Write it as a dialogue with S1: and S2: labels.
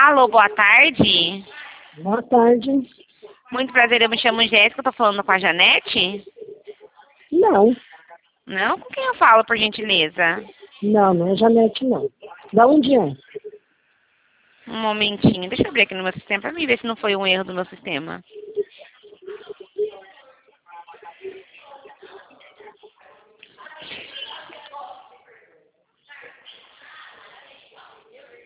S1: Alô, boa tarde.
S2: Boa tarde.
S1: Muito prazer, eu me chamo Jéssica, tô falando com a Janete?
S2: Não,
S1: Não? Com quem eu falo, por gentileza?
S2: não é Janete, não. Da onde é?
S1: Um momentinho, deixa eu ver aqui no meu sistema pra mim ver se não foi um erro do meu sistema.